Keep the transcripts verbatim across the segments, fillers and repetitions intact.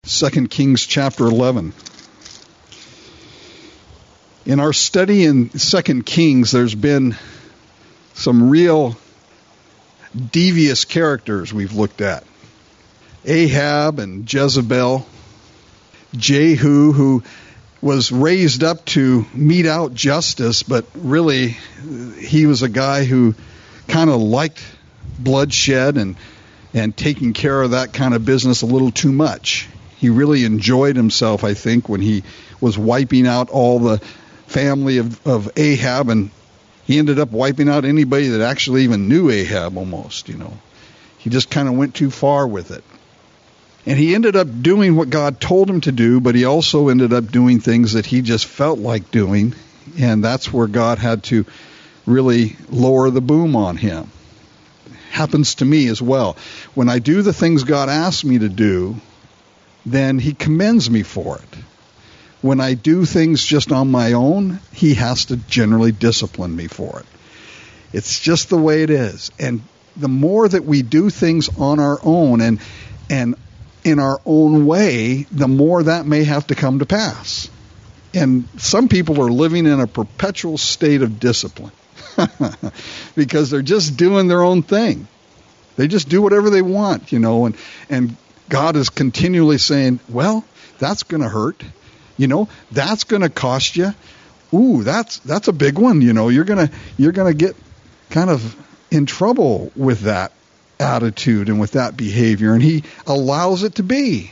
Second Kings chapter eleven. In our study in Second Kings, there's been some real devious characters we've looked at. Ahab and Jezebel. Jehu, who was raised up to mete out justice, but really he was a guy who kind of liked bloodshed and, and taking care of that kind of business a little too much. He really enjoyed himself, I think, when he was wiping out all the family of, of Ahab, and he ended up wiping out anybody that actually even knew Ahab almost, you know. He just kind of went too far with it. And he ended up doing what God told him to do, but he also ended up doing things that he just felt like doing, and that's where God had to really lower the boom on him. Happens to me as well. When I do the things God asks me to do, then he commends me for it. When I do things just on my own, he has to generally discipline me for it. It's just the way it is. And the more that we do things on our own and and in our own way, the more that may have to come to pass. And some people are living in a perpetual state of discipline because they're just doing their own thing. They just do whatever they want, you know, and, and God is continually saying, well, that's going to hurt. You know, that's going to cost you. Ooh, that's that's a big one, you know. You're going to you're going to get kind of in trouble with that attitude and with that behavior, and he allows it to be.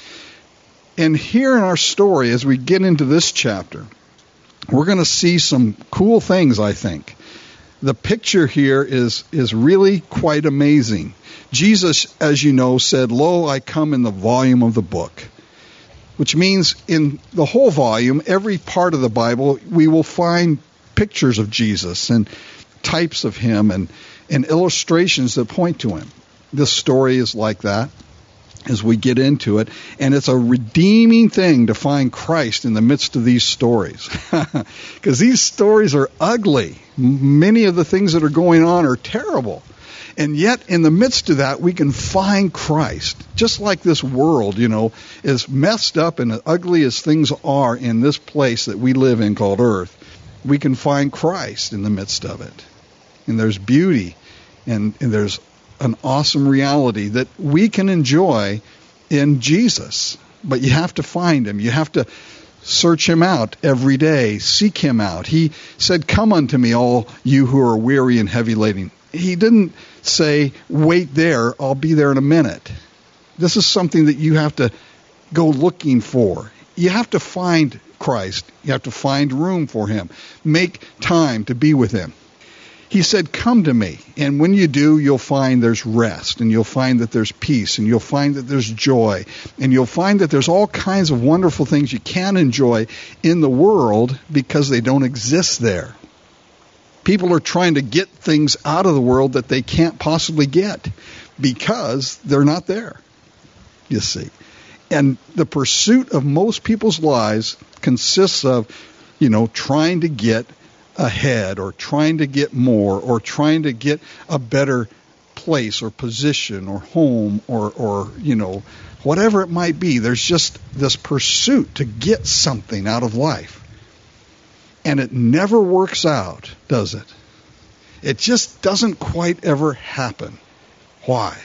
And here in our story, as we get into this chapter, we're going to see some cool things, I think. The picture here is is really quite amazing. Jesus, as you know, said, "Lo, I come in the volume of the book," which means in the whole volume, every part of the Bible, we will find pictures of Jesus and types of him and and illustrations that point to him. This story is like that as we get into it, and it's a redeeming thing to find Christ in the midst of these stories, because these stories are ugly. Many of the things that are going on are terrible, and yet in the midst of that we can find Christ. Just like this world, you know, as messed up and as ugly as things are in this place that we live in called Earth, we can find Christ in the midst of it. And there's beauty, and, and there's an awesome reality that we can enjoy in Jesus. But you have to find him. You have to search him out every day. Seek him out. He said, "Come unto me, all you who are weary and heavy laden." He didn't say, "Wait there, I'll be there in a minute." This is something that you have to go looking for. You have to find Christ. You have to find room for him. Make time to be with him. He said, "Come to me." And when you do, you'll find there's rest, and you'll find that there's peace, and you'll find that there's joy, and you'll find that there's all kinds of wonderful things you can enjoy in the world because they don't exist there. People are trying to get things out of the world that they can't possibly get because they're not there, you see. And the pursuit of most people's lives consists of, you know, trying to get ahead or trying to get more or trying to get a better place or position or home or, or, you know, whatever it might be. There's just this pursuit to get something out of life. And it never works out, does it? It just doesn't quite ever happen. Why?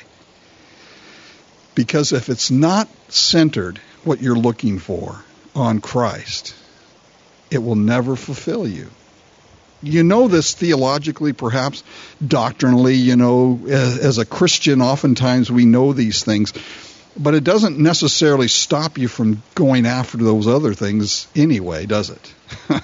Because if it's not centered, what you're looking for, on Christ, it will never fulfill you. You know this theologically, perhaps doctrinally, you know, as, as a Christian, oftentimes we know these things, but it doesn't necessarily stop you from going after those other things anyway, does it?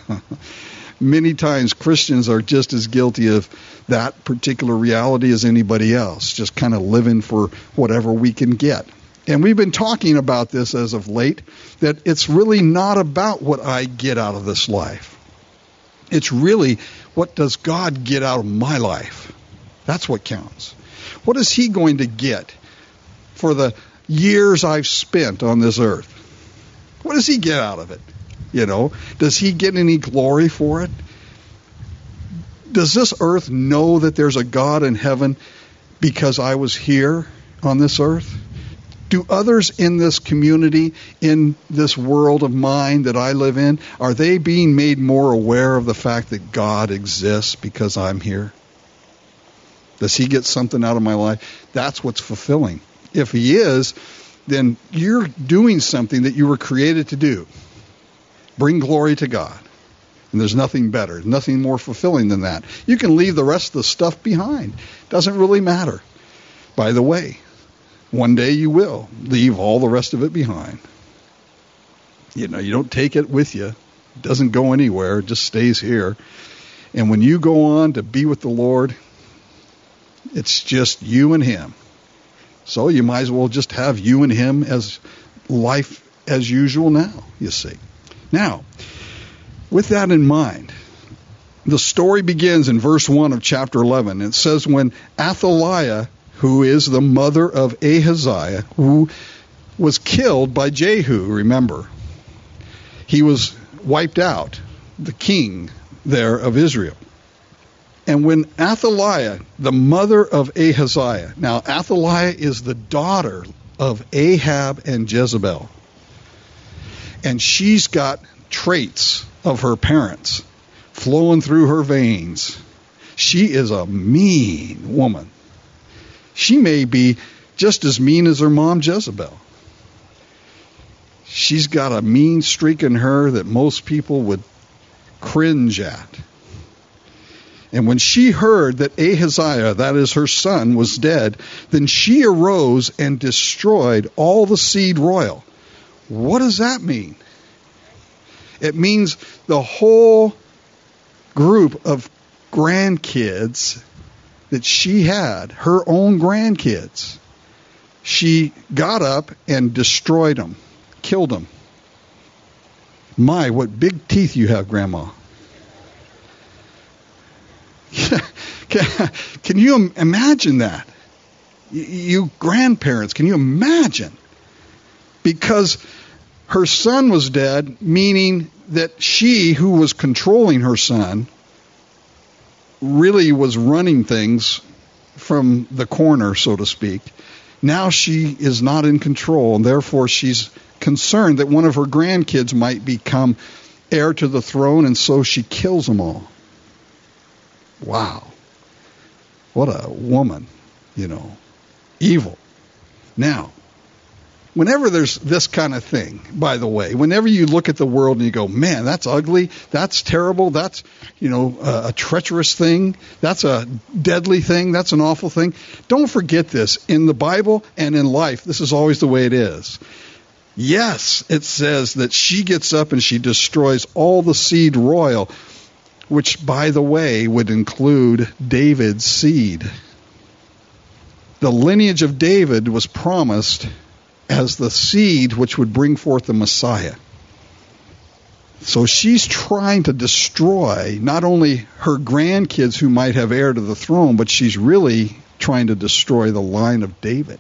Many times Christians are just as guilty of that particular reality as anybody else, just kind of living for whatever we can get. And we've been talking about this as of late, that it's really not about what I get out of this life. It's really, what does God get out of my life? That's what counts. What is he going to get for the years I've spent on this earth? What does he get out of it? You know, does he get any glory for it? Does this earth know that there's a God in heaven because I was here on this earth? Do others in this community, in this world of mine that I live in, are they being made more aware of the fact that God exists because I'm here? Does he get something out of my life? That's what's fulfilling. If he is, then you're doing something that you were created to do. Bring glory to God. And there's nothing better, nothing more fulfilling than that. You can leave the rest of the stuff behind. Doesn't really matter. By the way, one day you will leave all the rest of it behind. You know, you don't take it with you. It doesn't go anywhere. It just stays here. And when you go on to be with the Lord, it's just you and him. So you might as well just have you and him as life as usual now, you see. Now, with that in mind, the story begins in verse one of chapter eleven. It says, when Athaliah, who is the mother of Ahaziah, who was killed by Jehu, remember, he was wiped out, the king there of Israel. And when Athaliah, the mother of Ahaziah, now Athaliah is the daughter of Ahab and Jezebel, and she's got traits of her parents flowing through her veins. She is a mean woman. She may be just as mean as her mom Jezebel. She's got a mean streak in her that most people would cringe at. And when she heard that Ahaziah, that is her son, was dead, then she arose and destroyed all the seed royal. What does that mean? It means the whole group of grandkids that she had, her own grandkids, she got up and destroyed them, killed them. My, what big teeth you have, Grandma. can, can you imagine that? You grandparents, can you imagine? Because her son was dead, meaning that she, who was controlling her son, really was running things from the corner, so to speak. Now she is not in control, and therefore she's concerned that one of her grandkids might become heir to the throne, and so she kills them all. Wow. What a woman, you know. Evil. Now, whenever there's this kind of thing, by the way, whenever you look at the world and you go, man, that's ugly, that's terrible, that's, you know, a, a treacherous thing, that's a deadly thing, that's an awful thing, don't forget this. In the Bible and in life, this is always the way it is. Yes, it says that she gets up and she destroys all the seed royal, which, by the way, would include David's seed. The lineage of David was promised as the seed which would bring forth the Messiah. So she's trying to destroy not only her grandkids who might have heir to the throne, but she's really trying to destroy the line of David.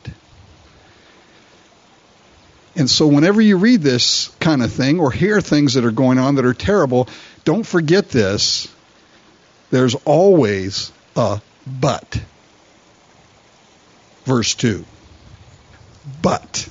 And so whenever you read this kind of thing or hear things that are going on that are terrible, don't forget this. There's always a but. Verse two. But.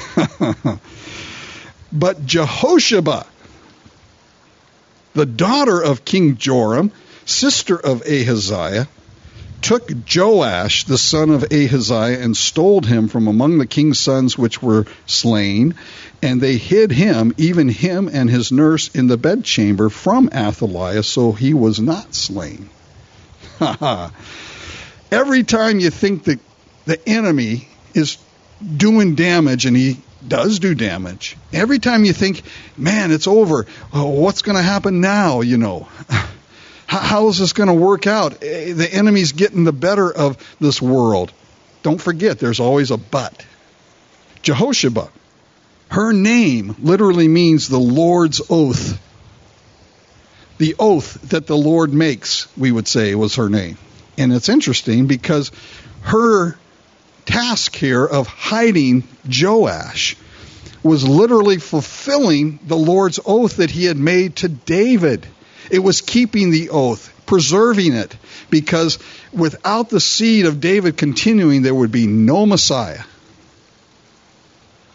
But Jehosheba, the daughter of King Joram, sister of Ahaziah, took Joash, the son of Ahaziah, and stole him from among the king's sons which were slain, and they hid him, even him and his nurse, in the bedchamber from Athaliah, so he was not slain. Every time you think that the enemy is doing damage, and he does do damage, every time you think, man, it's over, oh, what's going to happen now, you know? How is this going to work out? The enemy's getting the better of this world. Don't forget, there's always a but. Jehosheba, her name literally means the Lord's oath. The oath that the Lord makes, we would say, was her name. And it's interesting because her task here of hiding Joash was literally fulfilling the Lord's oath that he had made to David. It was keeping the oath, preserving it, because without the seed of David continuing, there would be no Messiah.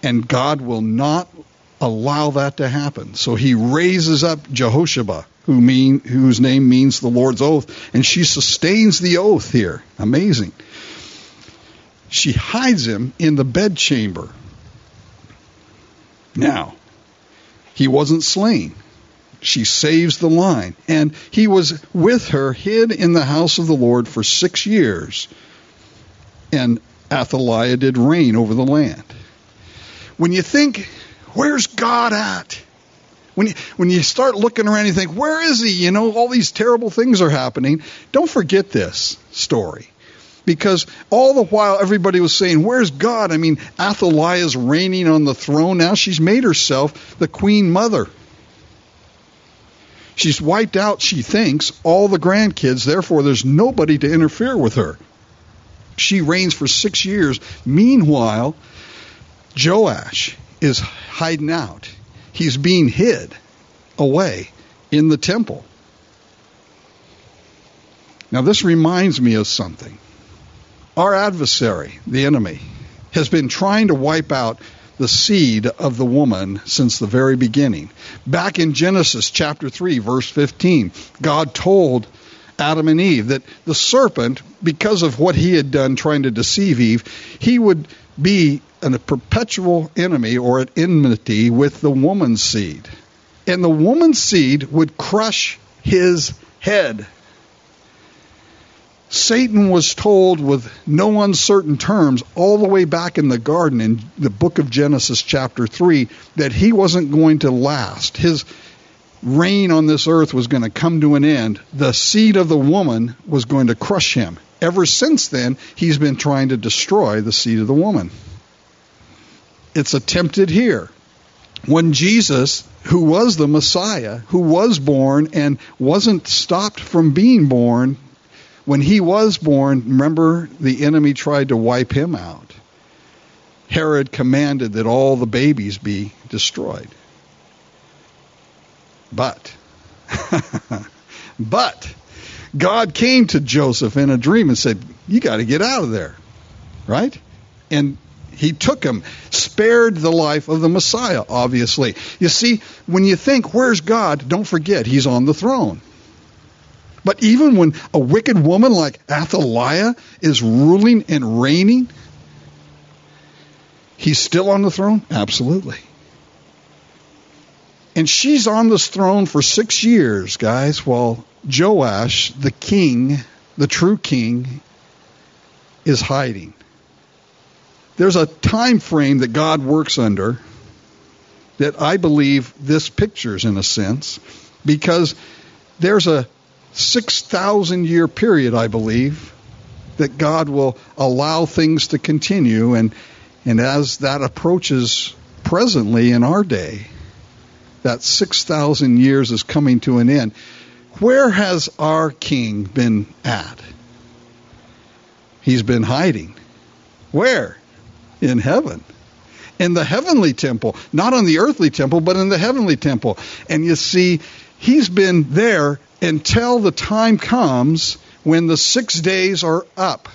And God will not allow that to happen. So he raises up Jehosheba, who mean, whose name means the Lord's oath, and she sustains the oath here. Amazing. She hides him in the bedchamber. Now, he wasn't slain. She saves the line. And he was with her, hid in the house of the Lord for six years. And Athaliah did reign over the land. When you think, where's God at? When you, when you start looking around, you think, where is he? You know, all these terrible things are happening. Don't forget this story. Because all the while everybody was saying, where's God? I mean, Athaliah's reigning on the throne now. She's made herself the queen mother. She's wiped out, she thinks, all the grandkids. Therefore, there's nobody to interfere with her. She reigns for six years. Meanwhile, Joash is hiding out. He's being hid away in the temple. Now, this reminds me of something. Our adversary, the enemy, has been trying to wipe out the seed of the woman since the very beginning. Back in Genesis chapter three, verse fifteen, God told Adam and Eve that the serpent, because of what he had done trying to deceive Eve, he would be a perpetual enemy or at enmity with the woman's seed. And the woman's seed would crush his head. Satan was told with no uncertain terms all the way back in the garden in the book of Genesis chapter three that he wasn't going to last. His reign on this earth was going to come to an end. The seed of the woman was going to crush him. Ever since then, he's been trying to destroy the seed of the woman. It's attempted here. When Jesus, who was the Messiah, who was born and wasn't stopped from being born, when he was born, remember, the enemy tried to wipe him out. Herod commanded that all the babies be destroyed. But, but, God came to Joseph in a dream and said, you got to get out of there, right? And he took him, spared the life of the Messiah, obviously. You see, when you think, where's God? Don't forget, he's on the throne. But even when a wicked woman like Athaliah is ruling and reigning, he's still on the throne? Absolutely. And she's on this throne for six years, guys, while Joash, the king, the true king, is hiding. There's a time frame that God works under that I believe this pictures in a sense, because there's a six thousand year period, I believe, that God will allow things to continue. And, and as that approaches presently in our day, that six thousand years is coming to an end. Where has our king been at? He's been hiding. Where? In heaven. In the heavenly temple. Not on the earthly temple, but in the heavenly temple. And you see, he's been there until the time comes when the six days are up.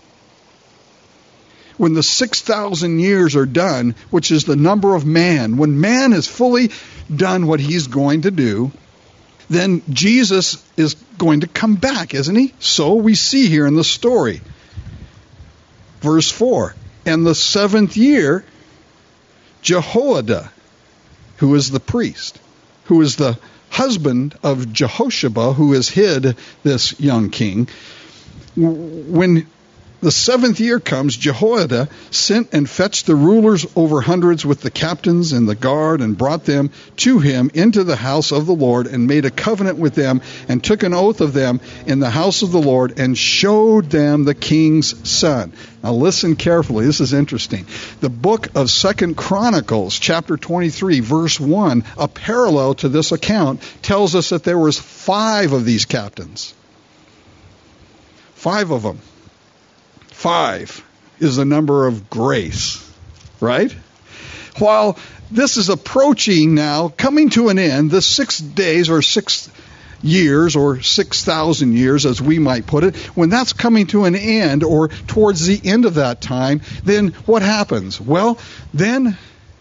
When the six thousand years are done, which is the number of man, when man has fully done what he's going to do, then Jesus is going to come back, isn't he? So we see here in the story. Verse four, and the seventh year, Jehoiada, who is the priest, who is the husband of Jehosheba, who has hid this young king, when the seventh year comes, Jehoiada sent and fetched the rulers over hundreds with the captains and the guard and brought them to him into the house of the Lord and made a covenant with them and took an oath of them in the house of the Lord and showed them the king's son. Now listen carefully. This is interesting. The book of Second Chronicles, chapter twenty-three, verse one, a parallel to this account, tells us that there was five of these captains. Five of them. Five is the number of grace, right? While this is approaching now, coming to an end, the six days or six years or six thousand years, as we might put it, when that's coming to an end or towards the end of that time, then what happens? Well, then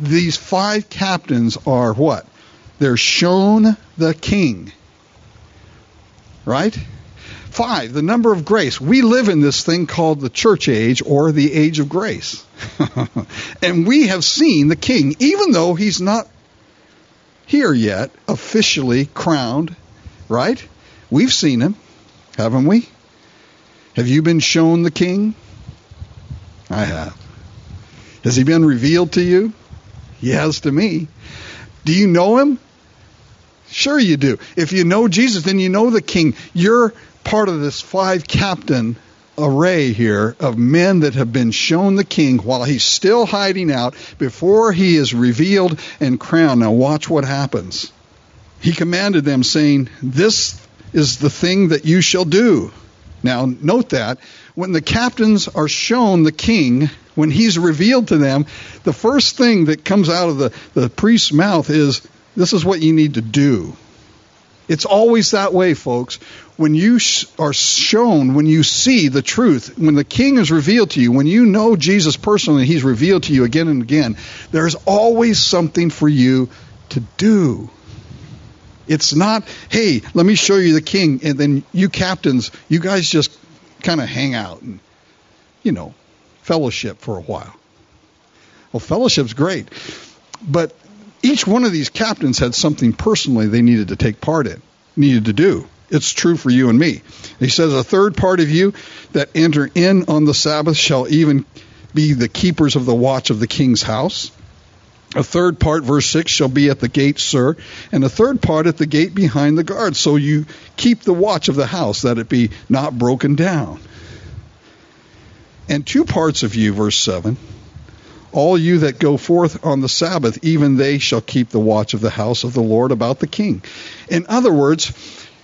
these five captains are what? They're shown the king. Right? Five, the number of grace. We live in this thing called the church age or the age of grace. And we have seen the king, even though he's not here yet, officially crowned. Right? We've seen him, haven't we? Have you been shown the king? I have. Has he been revealed to you? He has to me. Do you know him? Sure you do. If you know Jesus, then you know the king. You're part of this five captain array here of men that have been shown the king while he's still hiding out before he is revealed and crowned. Now watch what happens. He commanded them, saying, "This is the thing that you shall do." Now note that when the captains are shown the king, when he's revealed to them, the first thing that comes out of the, the priest's mouth is, this is what you need to do. It's always that way, folks. When you sh- are shown, when you see the truth, when the king is revealed to you, when you know Jesus personally, he's revealed to you again and again, there's always something for you to do. It's not, hey, let me show you the king, and then you captains, you guys just kind of hang out and, you know, fellowship for a while. Well, fellowship's great, but each one of these captains had something personally they needed to take part in, needed to do. It's true for you and me. He says, a third part of you that enter in on the Sabbath shall even be the keepers of the watch of the king's house. A third part, verse six, shall be at the gate, sir, and a third part at the gate behind the guard. So you keep the watch of the house, that it be not broken down. And two parts of you, verse seven, all you that go forth on the Sabbath, even they shall keep the watch of the house of the Lord about the king. In other words,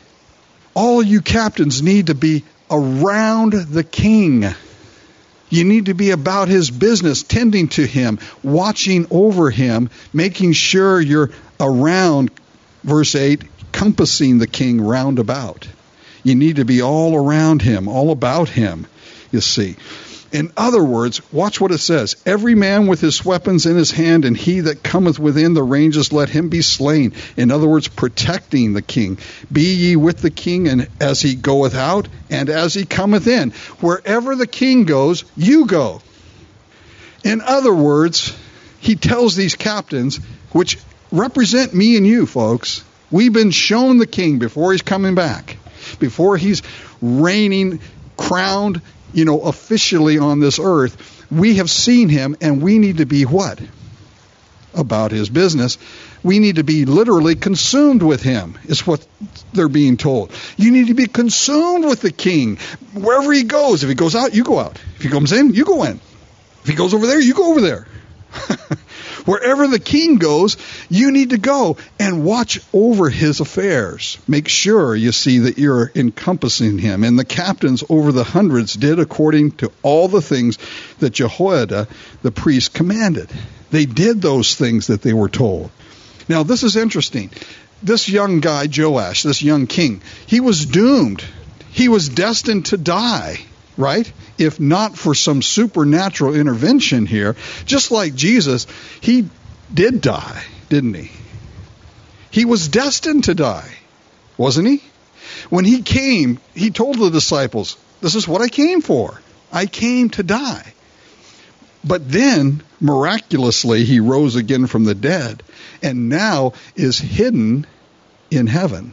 all you captains need to be around the king. You need to be about his business, tending to him, watching over him, making sure you're around, verse eight, compassing the king round about. You need to be all around him, all about him, you see. In other words, watch what it says. Every man with his weapons in his hand, and he that cometh within the ranges, let him be slain. In other words, protecting the king. Be ye with the king, and as he goeth out, and as he cometh in. Wherever the king goes, you go. In other words, he tells these captains, which represent me and you, folks. We've been shown the king before he's coming back, before he's reigning, crowned, you know, officially on this earth. We have seen him, and we need to be what? About his business. We need to be literally consumed with him, is what they're being told. You need to be consumed with the king. Wherever he goes, if he goes out, you go out. If he comes in, you go in. If he goes over there, you go over there. Wherever the king goes, you need to go and watch over his affairs. Make sure, you see, that you're encompassing him. And the captains over the hundreds did according to all the things that Jehoiada the priest commanded. They did those things that they were told. Now, this is interesting. This young guy, Joash, this young king, he was doomed. He was destined to die, right? If not for some supernatural intervention here, just like Jesus, he did die, didn't he? He was destined to die, wasn't he? When he came, he told the disciples, this is what I came for. I came to die. But then, miraculously, he rose again from the dead, and now is hidden in heaven,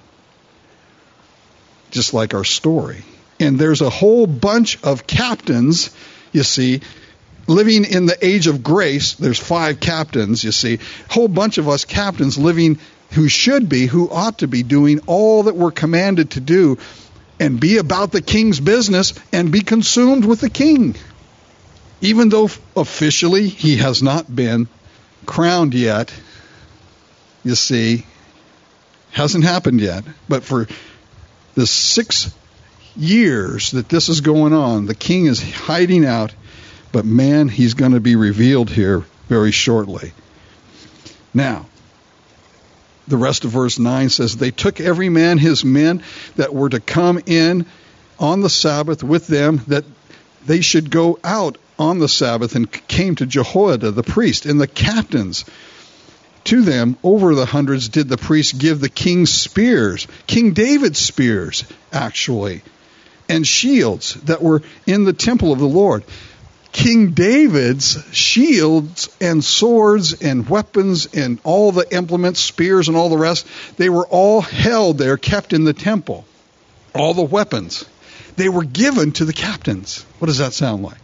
just like our story. And there's a whole bunch of captains, you see, living in the age of grace. There's five captains, you see. A whole bunch of us captains living who should be, who ought to be doing all that we're commanded to do and be about the king's business and be consumed with the king. Even though officially he has not been crowned yet, you see, hasn't happened yet. But for the six years that this is going on, the king is hiding out, but man, he's going to be revealed here very shortly. Now, the rest of verse nine says, they took every man his men that were to come in on the Sabbath with them, that they should go out on the Sabbath and came to Jehoiada the priest, and the captains. To them, over the hundreds, did the priests give the king's spears, King David's spears, actually, and shields that were in the temple of the Lord. King David's shields and swords and weapons and all the implements, spears and all the rest, they were all held there, kept in the temple. All the weapons. They were given to the captains. What does that sound like?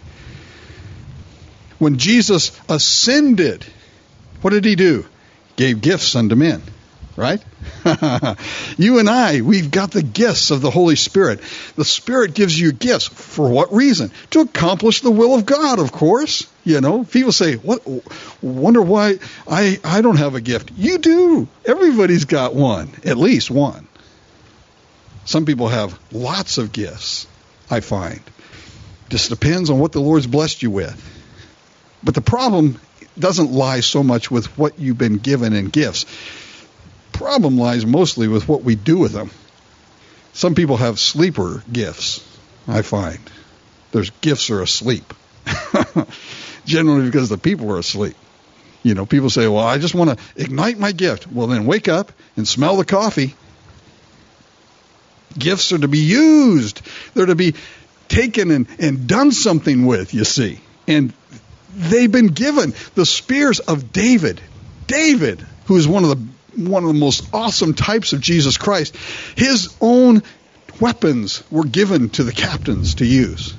When Jesus ascended, what did he do? Gave gifts unto men, right? You and I, we've got the gifts of the Holy Spirit. The Spirit gives you gifts. For what reason? To accomplish the will of God, of course. You know, people say, "What? Wonder why I, I don't have a gift." You do. Everybody's got one, at least one. Some people have lots of gifts, I find. Just depends on what the Lord's blessed you with. But the problem doesn't lie so much with what you've been given in gifts. Problem lies mostly with what we do with them. Some people have sleeper gifts, I find. Their gifts are asleep. Generally because the people are asleep. You know, people say, well, I just want to ignite my gift. Well, then wake up and smell the coffee. Gifts are to be used. They're to be taken and, and done something with, you see. And they've been given the spears of David. David, who is one of the one of the most awesome types of Jesus Christ, his own weapons were given to the captains to use.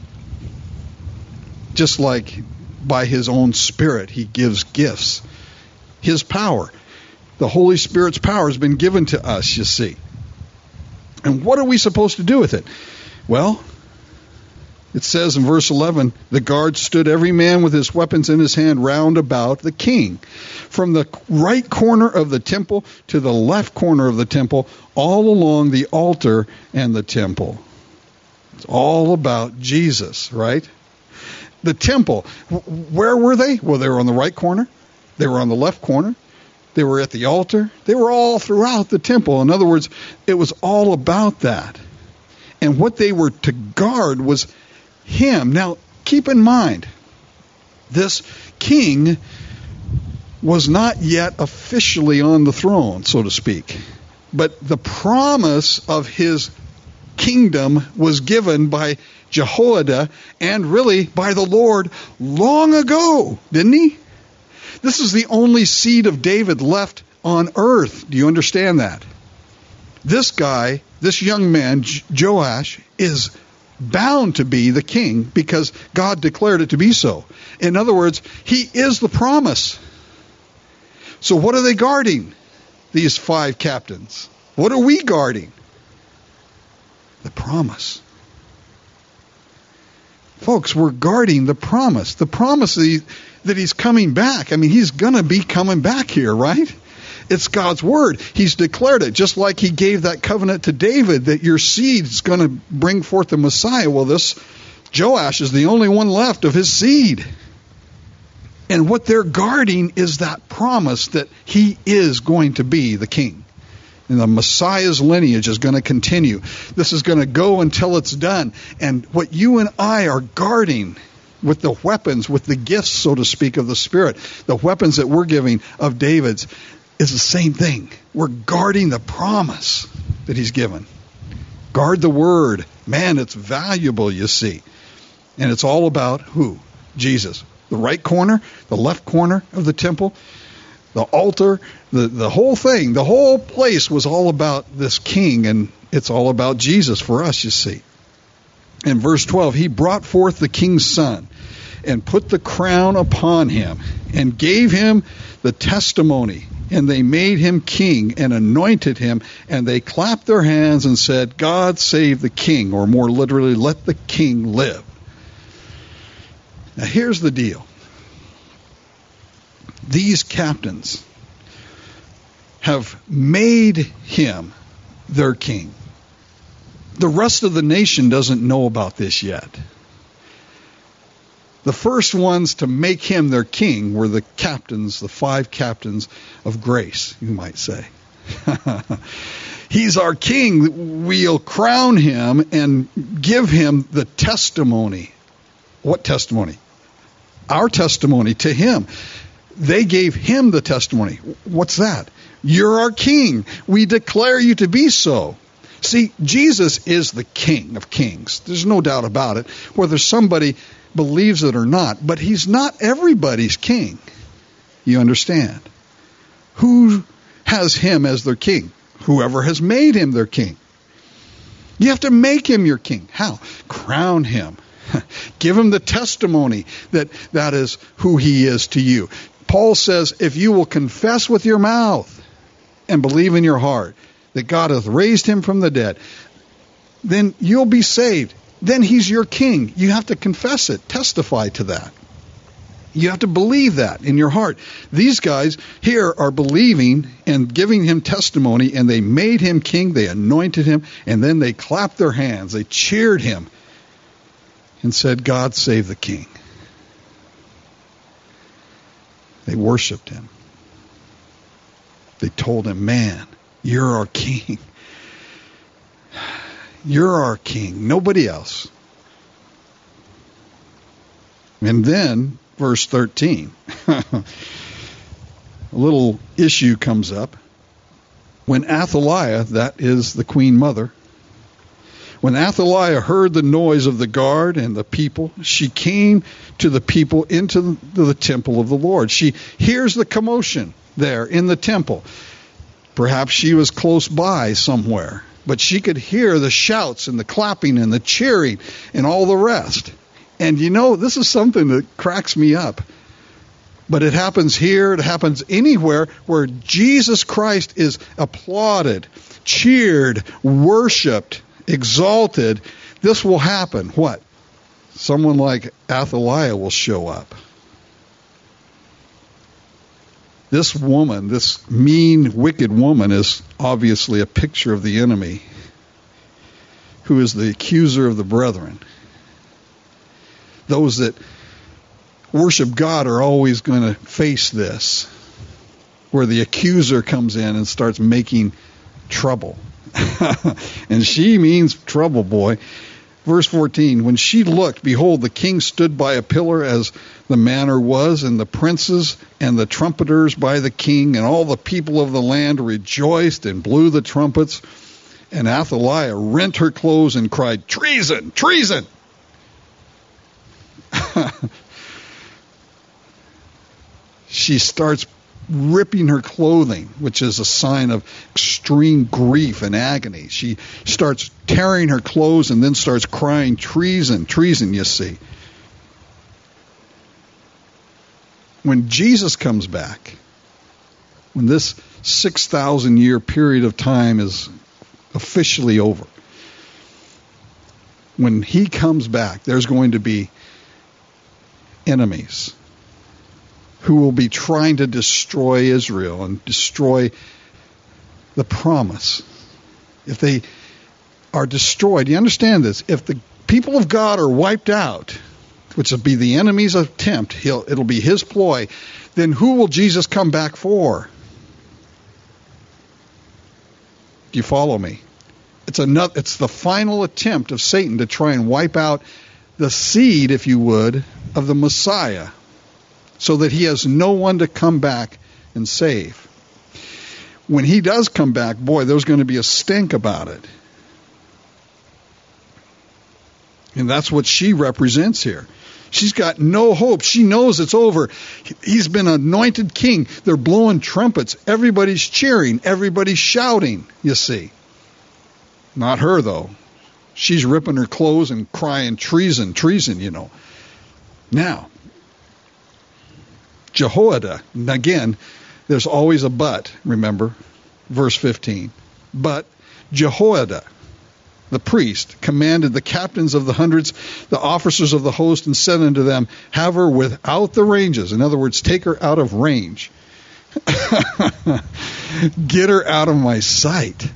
Just like by his own Spirit, he gives gifts. His power, the Holy Spirit's power has been given to us, you see. And what are we supposed to do with it? Well, it says in verse eleven, the guards stood every man with his weapons in his hand round about the king. From the right corner of the temple to the left corner of the temple, all along the altar and the temple. It's all about Jesus, right? The temple, where were they? Well, they were on the right corner. They were on the left corner. They were at the altar. They were all throughout the temple. In other words, it was all about that. And what they were to guard was him. Now, keep in mind, this king was not yet officially on the throne, so to speak. But the promise of his kingdom was given by Jehoiada and really by the Lord long ago, didn't he? This is the only seed of David left on earth. Do you understand that? This guy, this young man, Joash, is bound to be the king because God declared it to be so. In other words, he is the promise. So what are they guarding, these five captains? What are we guarding? The promise. Folks, we're guarding the promise. The promise that, he, that he's coming back. I mean, he's going to be coming back here, right? It's God's word. He's declared it, just like he gave that covenant to David that your seed is going to bring forth the Messiah. Well, this Joash is the only one left of his seed. And what they're guarding is that promise that he is going to be the king. And the Messiah's lineage is going to continue. This is going to go until it's done. And what you and I are guarding with the weapons, with the gifts, so to speak, of the Spirit, the weapons that we're giving of David's, is the same thing. We're guarding the promise that he's given. Guard the word. Man, it's valuable, you see. And it's all about who? Jesus. The right corner, the left corner of the temple, the altar, the, the whole thing, the whole place was all about this king, and it's all about Jesus for us, you see. In verse twelve, he brought forth the king's son and put the crown upon him and gave him the testimony. And they made him king and anointed him, and they clapped their hands and said, God save the king, or more literally, let the king live. Now here's the deal. These captains have made him their king. The rest of the nation doesn't know about this yet. The first ones to make him their king were the captains, the five captains of grace, you might say. He's our king. We'll crown him and give him the testimony What testimony? Our testimony to him. They gave him the testimony. What's that? You're our king. We declare you to be so. See, Jesus is the King of kings. There's no doubt about it, whether somebody believes it or not. But he's not everybody's king. You understand? Who has him as their king? Whoever has made him their king. You have to make him your king. How? Crown him. Give him the testimony that that is who he is to you. Paul says, if you will confess with your mouth and believe in your heart that God hath raised him from the dead, then you'll be saved. Then he's your king. You have to confess it, testify to that. You have to believe that in your heart. These guys here are believing and giving him testimony, and they made him king, they anointed him, and then they clapped their hands, they cheered him, and said, God save the king. They worshiped him. They told him, man, you're our king. You're our king, nobody else. And then, verse thirteen, a little issue comes up. When Athaliah, that is the queen mother, when Athaliah heard the noise of the guard and the people, she came to the people into the temple of the Lord. She hears the commotion there in the temple. Perhaps she was close by somewhere, but she could hear the shouts and the clapping and the cheering and all the rest. And you know, this is something that cracks me up. But it happens here, it happens anywhere where Jesus Christ is applauded, cheered, worshipped, exalted. This will happen. What? Someone like Athaliah will show up. This woman, this mean, wicked woman, is obviously a picture of the enemy, who is the accuser of the brethren. Those that worship God are always going to face this, where the accuser comes in and starts making trouble. And she means trouble, boy. Verse fourteen, when she looked, behold, the king stood by a pillar as the manner was, and the princes and the trumpeters by the king, and all the people of the land rejoiced and blew the trumpets. And Athaliah rent her clothes and cried, treason, treason. She starts ripping her clothing, which is a sign of extreme grief and agony. She starts tearing her clothes and then starts crying, treason, treason, you see. When Jesus comes back, when this six thousand year period of time is officially over, when he comes back, there's going to be enemies who will be trying to destroy Israel and destroy the promise. If they are destroyed, you understand this, if the people of God are wiped out, which will be the enemy's attempt, he'll, it'll be his ploy, then who will Jesus come back for? Do you follow me? It's another, it's the final attempt of Satan to try and wipe out the seed, if you would, of the Messiah, so that he has no one to come back and save. When he does come back, boy, there's going to be a stink about it. And that's what she represents here. She's got no hope. She knows it's over. He's been anointed king. They're blowing trumpets. Everybody's cheering. Everybody's shouting, you see. Not her, though. She's ripping her clothes and crying treason, treason, you know. Now, Jehoiada, again, there's always a but, remember, verse fifteen. But Jehoiada, the priest, commanded the captains of the hundreds, the officers of the host, and said unto them, have her without the ranges. In other words, take her out of range. Get her out of my sight.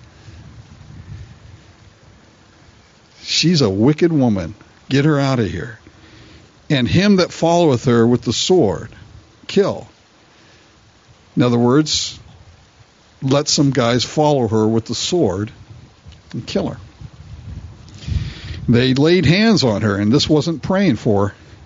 She's a wicked woman. Get her out of here. And him that followeth her with the sword, kill. In other words, let some guys follow her with the sword and kill her. They laid hands on her, and this wasn't praying for her.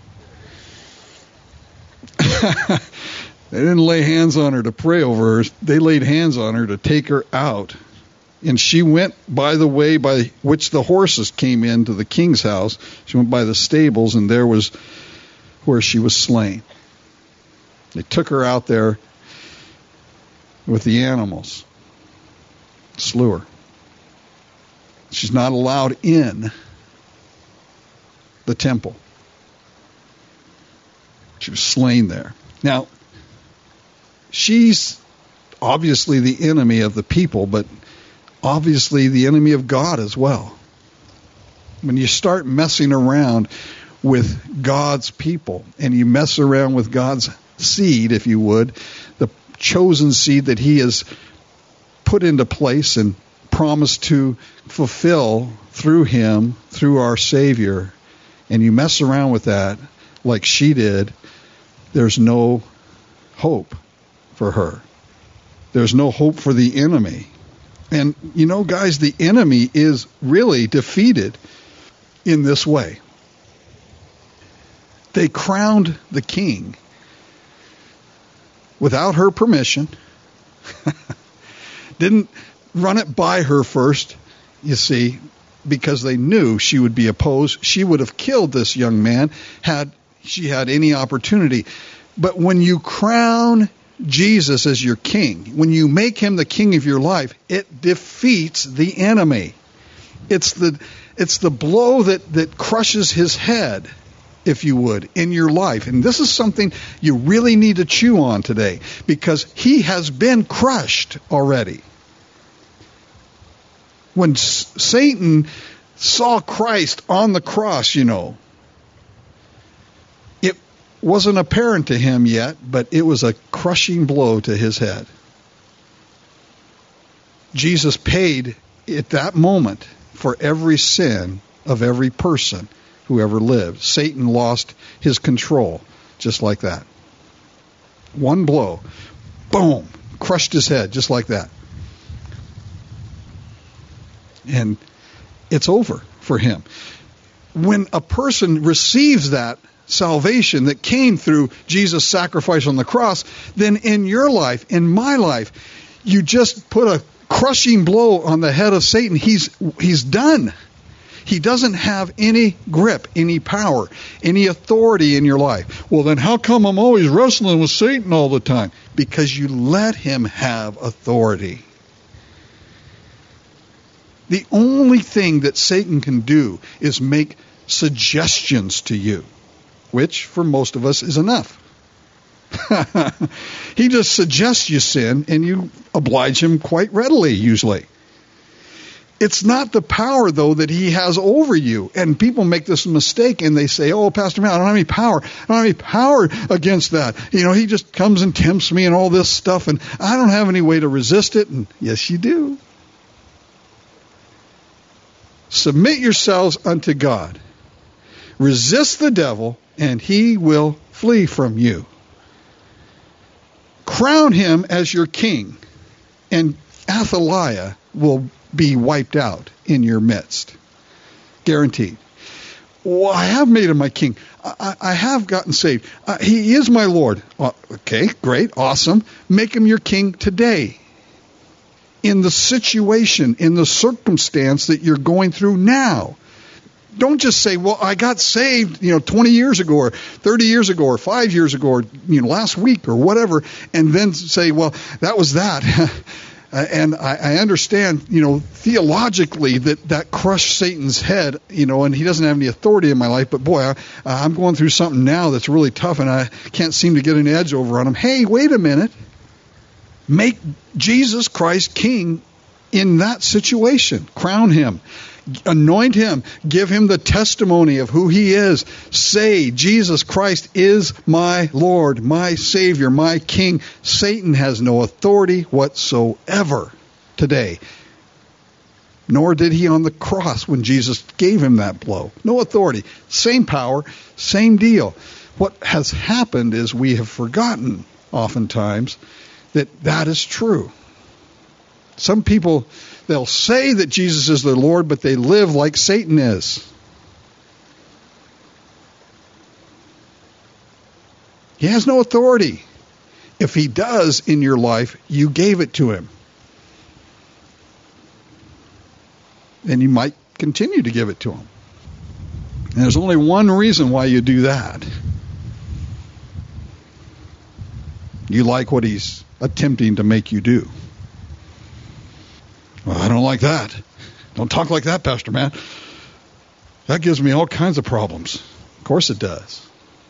They didn't lay hands on her to pray over her. They laid hands on her to take her out. And she went by the way by which the horses came into the king's house. She went by the stables, and there was where she was slain. They took her out there with the animals, slew her. She's not allowed in the temple. She was slain there. Now, she's obviously the enemy of the people, but obviously the enemy of God as well. When you start messing around with God's people, and you mess around with God's seed, if you would, the chosen seed that he has put into place and promised to fulfill through him, through our Savior, and you mess around with that like she did, there's no hope for her. There's no hope for the enemy. And, you know, guys, the enemy is really defeated in this way. They crowned the king without her permission. Didn't run it by her first, you see, because they knew she would be opposed. She would have killed this young man had she had any opportunity. But when you crown Jesus as your king, when you make him the king of your life, it defeats the enemy. It's the it's the blow that, that crushes his head, if you would, in your life. And this is something you really need to chew on today, because he has been crushed already. When S- Satan saw Christ on the cross, you know, it wasn't apparent to him yet, but it was a crushing blow to his head. Jesus paid at that moment for every sin of every person who ever lived. Satan lost his control just like that. One blow, boom, crushed his head just like that. And it's over for him. When a person receives that salvation that came through Jesus' sacrifice on the cross, then in your life, in my life, you just put a crushing blow on the head of Satan. He's he's done. He doesn't have any grip, any power, any authority in your life. Well, then how come I'm always wrestling with Satan all the time? Because you let him have authority. The only thing that Satan can do is make suggestions to you, which for most of us is enough. He just suggests you sin, and you oblige him quite readily, usually. It's not the power, though, that he has over you. And people make this mistake, and they say, oh, Pastor Matt, I don't have any power. I don't have any power against that. You know, he just comes and tempts me and all this stuff, and I don't have any way to resist it. And yes, you do. Submit yourselves unto God. Resist the devil, and he will flee from you. Crown him as your king, and Athaliah will be wiped out in your midst. Guaranteed. Well, I have made him my king. I, I have gotten saved. Uh, he is my Lord. Uh, okay, great, awesome. Make him your king today. In the situation, in the circumstance that you're going through now. Don't just say, well, I got saved, you know, twenty years ago or thirty years ago or five years ago or, you know, last week or whatever, and then say, well, that was that. And I, I understand, you know, theologically that that crushed Satan's head, you know, and he doesn't have any authority in my life. But boy, I, I'm going through something now that's really tough, and I can't seem to get an edge over on him. Hey, wait a minute. Make Jesus Christ king in that situation. Crown him. Anoint him. Give him the testimony of who he is. Say, Jesus Christ is my Lord, my Savior, my King. Satan has no authority whatsoever today. Nor did he on the cross when Jesus gave him that blow. No authority. Same power, same deal. What has happened is we have forgotten oftentimes that that is true. Some people, they'll say that Jesus is their Lord, but they live like Satan is. He has no authority. If he does in your life, you gave it to him. And you might continue to give it to him. And there's only one reason why you do that. You like what he's attempting to make you do. Well, I don't like that. Don't talk like that, Pastor Matt. That gives me all kinds of problems. Of course it does.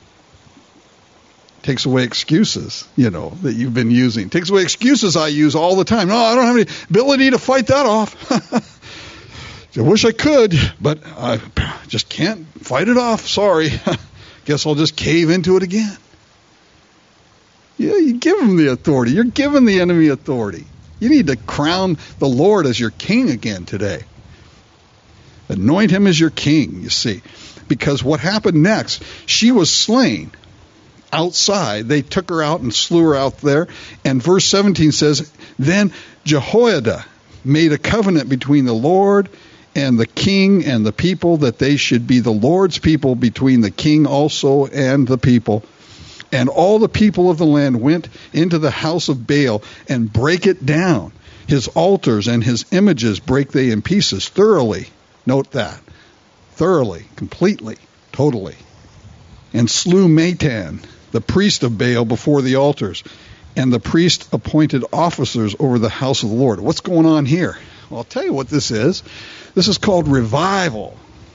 Takes away excuses, you know, that you've been using. Takes away excuses I use all the time. No, I don't have any ability to fight that off. I wish I could, but I just can't fight it off. Sorry. Guess I'll just cave into it again. Yeah, you give him the authority. You're giving the enemy authority. You need to crown the Lord as your king again today. Anoint him as your king, you see. Because what happened next, she was slain outside. They took her out and slew her out there. And verse seventeen says, then Jehoiada made a covenant between the Lord and the king and the people, that they should be the Lord's people, between the king also and the people. And all the people of the land went into the house of Baal and brake it down. His altars and his images brake they in pieces thoroughly. Note that. Thoroughly, completely, totally. And slew Matan, the priest of Baal, before the altars. And the priest appointed officers over the house of the Lord. What's going on here? Well, I'll tell you what this is. This is called revival.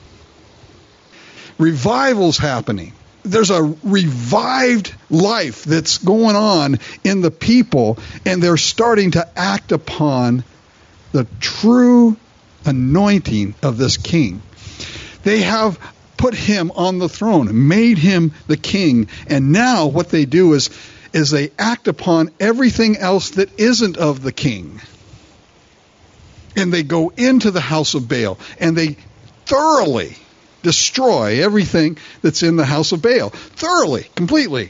Revival's happening. There's a revived life that's going on in the people, and they're starting to act upon the true anointing of this king. They have put him on the throne, made him the king, and now what they do is, is they act upon everything else that isn't of the king. And they go into the house of Baal, and they thoroughly destroy everything that's in the house of Baal. Thoroughly, completely.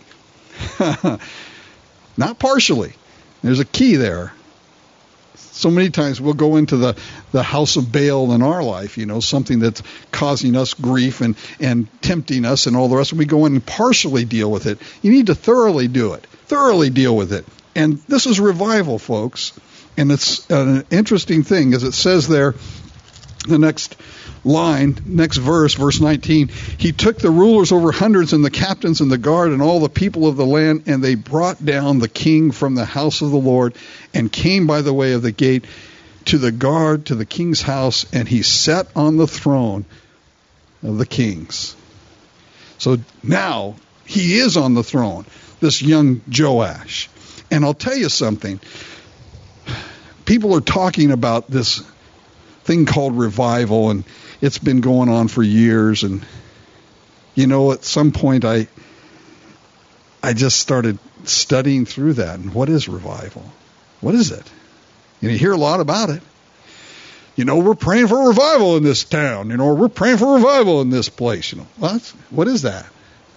Not partially. There's a key there. So many times we'll go into the, the house of Baal in our life, you know, something that's causing us grief and, and tempting us and all the rest. And we go in and partially deal with it. You need to thoroughly do it. Thoroughly deal with it. And this is revival, folks. And it's an interesting thing, as it says there, the next line, next verse, verse nineteen, he took the rulers over hundreds and the captains and the guard and all the people of the land, and they brought down the king from the house of the Lord and came by the way of the gate to the guard to the king's house, and he sat on the throne of the kings. So now he is on the throne, this young Joash. And I'll tell you something. People are talking about this thing called revival, and it's been going on for years. And, you know, at some point I I just started studying through that. And what is revival? What is it? And you hear a lot about it. You know, we're praying for revival in this town. You know, or we're praying for revival in this place. You know, what? What is that?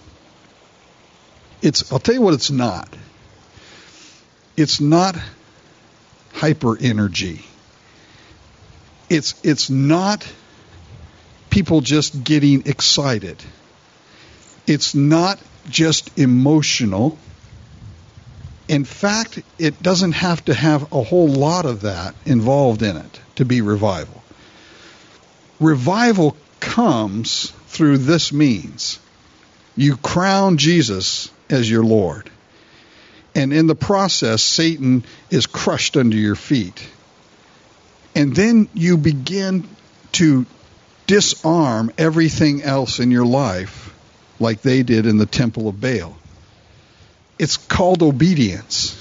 It's, I'll tell you what it's not. It's not hyper energy. It's it's not people just getting excited. It's not just emotional. In fact, it doesn't have to have a whole lot of that involved in it to be revival. Revival comes through this means. You crown Jesus as your Lord. And in the process, Satan is crushed under your feet. And then you begin to disarm everything else in your life like they did in the temple of Baal. It's called obedience.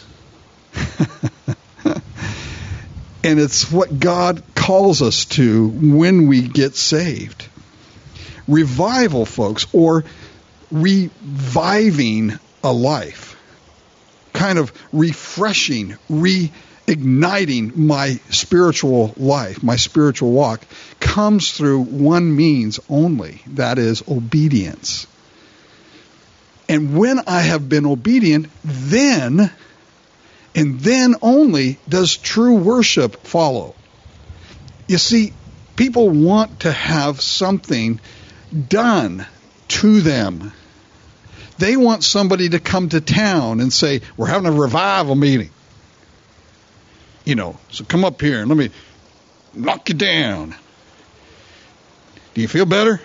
And it's what God calls us to when we get saved. Revival, folks, or reviving a life. Kind of refreshing, reigniting my spiritual life, my spiritual walk, comes through one means only. That is obedience. And when I have been obedient, then, and then only, does true worship follow. You see, people want to have something done to them They want somebody to come to town and say, we're having a revival meeting. You know, so come up here and let me knock you down. Do you feel better?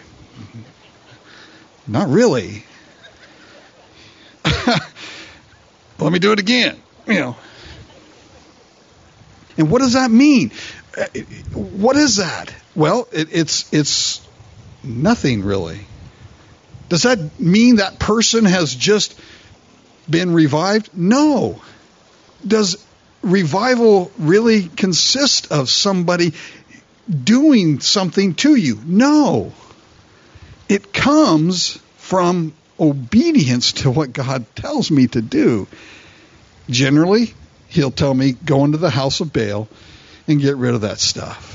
Not really. Let me do it again. You know. And what does that mean? What is that? Well, it, it's it's nothing really. Does that mean that person has just been revived? No. Does revival really consist of somebody doing something to you? No. It comes from obedience to what God tells me to do. Generally, he'll tell me, go into the house of Baal and get rid of that stuff.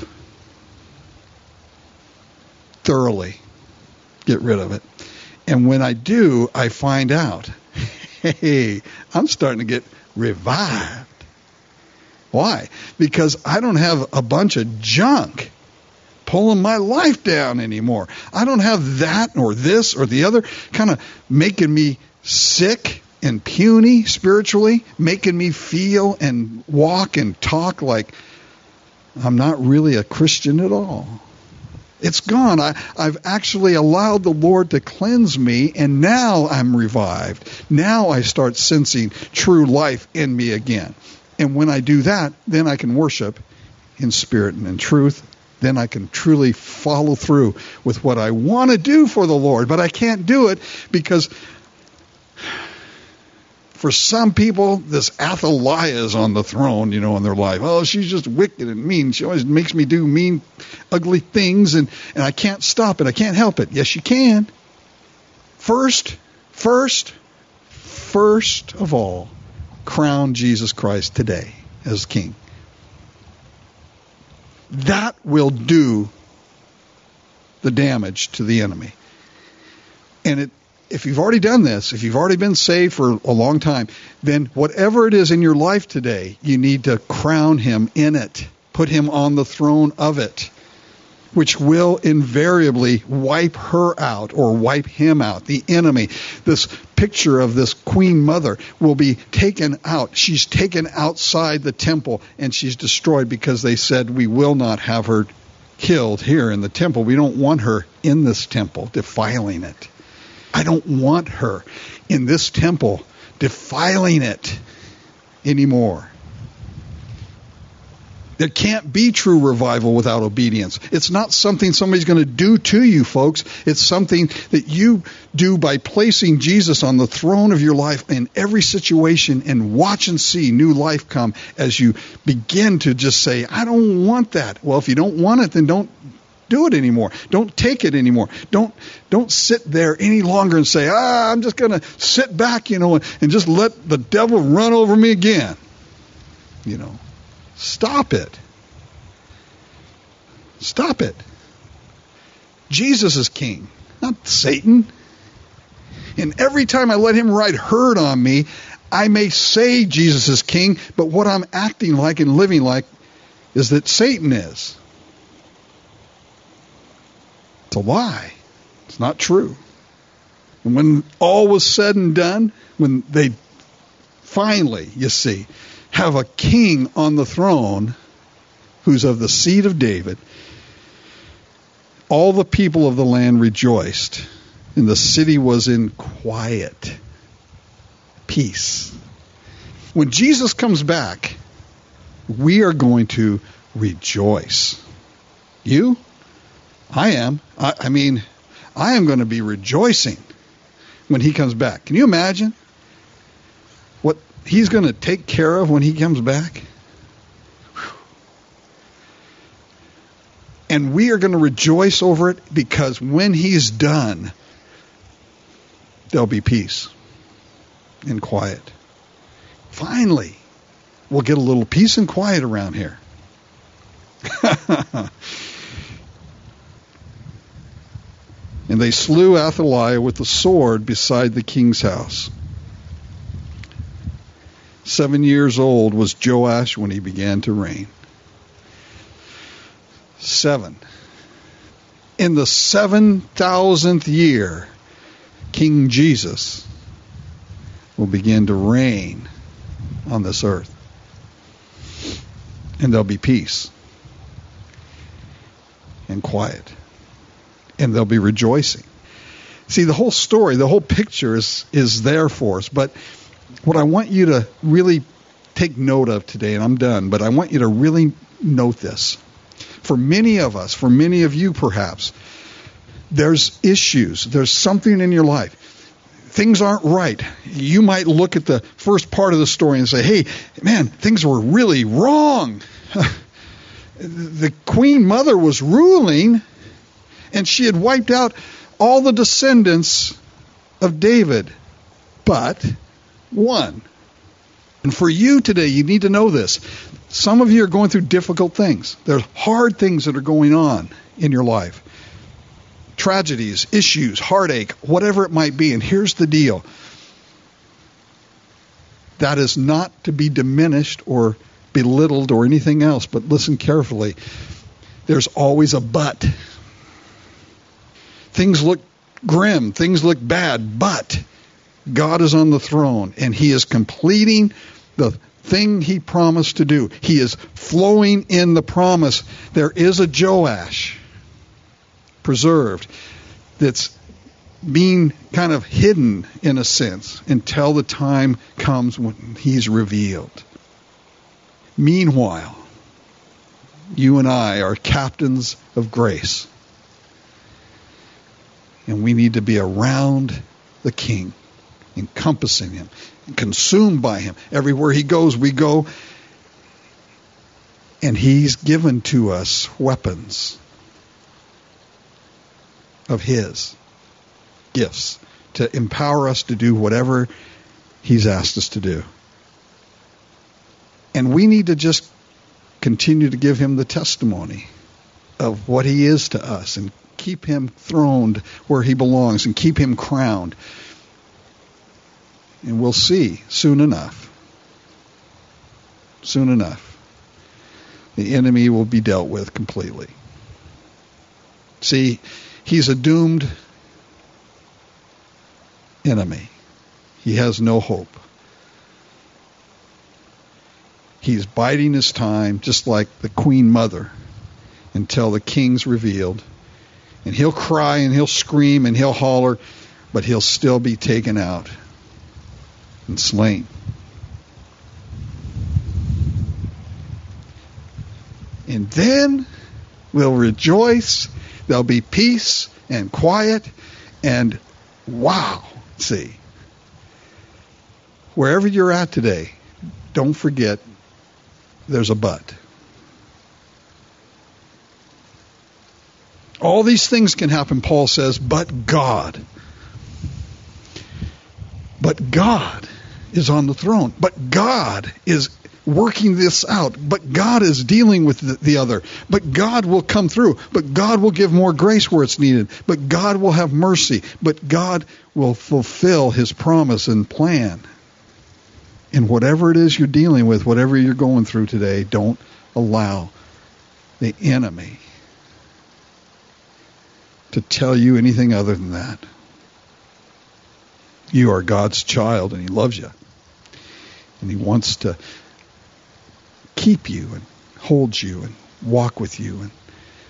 Thoroughly get rid of it. And when I do, I find out, hey, I'm starting to get revived. Why? Because I don't have a bunch of junk pulling my life down anymore. I don't have that or this or the other kind of making me sick and puny spiritually, making me feel and walk and talk like I'm not really a Christian at all. It's gone. I, I've actually allowed the Lord to cleanse me, and now I'm revived. Now I start sensing true life in me again. And when I do that, then I can worship in spirit and in truth. Then I can truly follow through with what I want to do for the Lord. But I can't do it because for some people, this Athaliah is on the throne, you know, in their life. Oh, she's just wicked and mean. She always makes me do mean, ugly things, and, and I can't stop it. I can't help it. Yes, you can. First, first, first of all, crown Jesus Christ today as King. That will do the damage to the enemy. And it, if you've already done this, if you've already been saved for a long time, then whatever it is in your life today, you need to crown him in it. Put him on the throne of it, which will invariably wipe her out or wipe him out, the enemy. This picture of this queen mother will be taken out. She's taken outside the temple and she's destroyed because they said, we will not have her killed here in the temple. We don't want her in this temple defiling it. I don't want her in this temple defiling it anymore. There can't be true revival without obedience. It's not something somebody's going to do to you, folks. It's something that you do by placing Jesus on the throne of your life in every situation and watch and see new life come as you begin to just say, I don't want that. Well, if you don't want it, then don't do it anymore. Don't take it anymore. Don't don't sit there any longer and say, ah, I'm just going to sit back, you know, and, and just let the devil run over me again. You know. Stop it. Stop it. Jesus is king, not Satan. And every time I let him ride herd on me, I may say Jesus is king, but what I'm acting like and living like is that Satan is. It's a lie. It's not true. And when all was said and done, when they finally, you see, have a king on the throne who's of the seed of David, all the people of the land rejoiced, and the city was in quiet peace. When Jesus comes back, we are going to rejoice. You? I am. I, I mean, I am going to be rejoicing when he comes back. Can you imagine what he's going to take care of when he comes back? Whew. And we are going to rejoice over it because when he's done, there'll be peace and quiet. Finally, we'll get a little peace and quiet around here. And they slew Athaliah with the sword beside the king's house. Seven years old was Joash when he began to reign. Seven. In the seven thousandth year, King Jesus will begin to reign on this earth. And there'll be peace and quiet. And there'll be rejoicing. See, the whole story, the whole picture is, is there for us. But what I want you to really take note of today, and I'm done, but I want you to really note this. For many of us, for many of you perhaps, there's issues. There's something in your life. Things aren't right. You might look at the first part of the story and say, hey, man, things were really wrong. The Queen Mother was ruling, and she had wiped out all the descendants of David, but one. And for you today, you need to know this. Some of you are going through difficult things. There's hard things that are going on in your life. Tragedies, issues, heartache, whatever it might be. And here's the deal. That is not to be diminished or belittled or anything else, but listen carefully. There's always a but. Things look grim, things look bad, but God is on the throne, and He is completing the thing He promised to do. He is flowing in the promise. There is a Joash preserved that's being kind of hidden in a sense until the time comes when he's revealed. Meanwhile, you and I are captains of grace. And we need to be around the King, encompassing Him, consumed by Him. Everywhere He goes, we go. And He's given to us weapons of His gifts to empower us to do whatever He's asked us to do. And we need to just continue to give Him the testimony of what He is to us and keep Him throned where He belongs and keep Him crowned. And we'll see soon enough, soon enough, the enemy will be dealt with completely. See, he's a doomed enemy. He has no hope. He's biding his time, just like the Queen Mother, until the King's revealed. And he'll cry and he'll scream and he'll holler, but he'll still be taken out and slain. And then we'll rejoice. There'll be peace and quiet and wow. See, wherever you're at today, don't forget there's a but. All these things can happen, Paul says, but God. But God is on the throne. But God is working this out. But God is dealing with the, the other. But God will come through. But God will give more grace where it's needed. But God will have mercy. But God will fulfill His promise and plan. And whatever it is you're dealing with, whatever you're going through today, don't allow the enemy to tell you anything other than that. You are God's child, and He loves you. And He wants to keep you and hold you and walk with you. And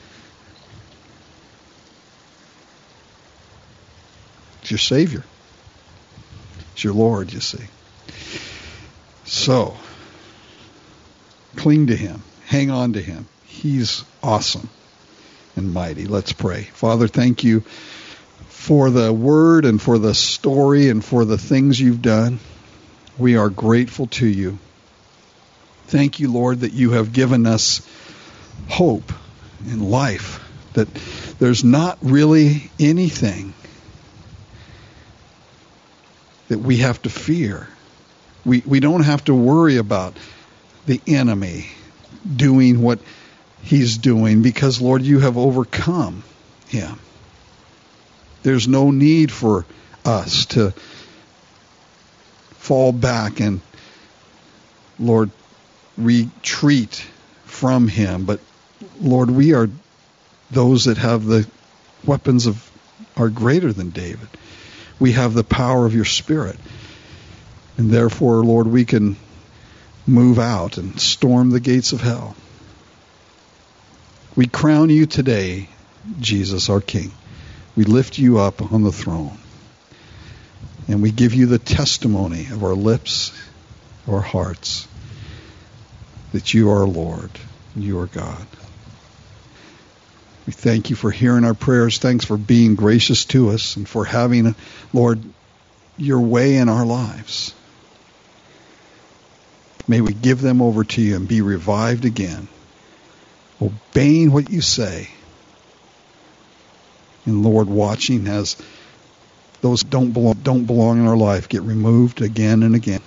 it's your Savior. It's your Lord, you see. So, cling to Him. Hang on to Him. He's awesome and mighty. Let's pray. Father, thank You for the word and for the story and for the things You've done. We are grateful to You. Thank You, Lord, that You have given us hope in life, that there's not really anything that we have to fear. We we don't have to worry about the enemy doing what he's doing because, Lord, You have overcome him. There's no need for us to fall back and, Lord, retreat from him. But, Lord, we are those that have the weapons of are greater than David. We have the power of Your Spirit. And therefore, Lord, we can move out and storm the gates of hell. We crown you today, Jesus, our King. We lift you up on the throne. And we give you the testimony of our lips, our hearts, that you are Lord, and you are God. We thank you for hearing our prayers. Thanks for being gracious to us and for having, Lord, your way in our lives. May we give them over to you and be revived again, obeying what you say. And Lord, watching as those don't belong, don't belong in our life get removed again and again.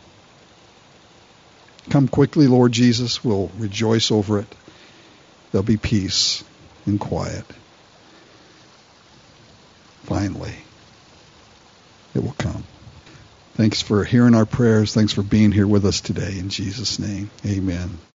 Come quickly, Lord Jesus. We'll rejoice over it. There'll be peace and quiet. Finally, it will come. Thanks for hearing our prayers. Thanks for being here with us today. In Jesus' name, amen.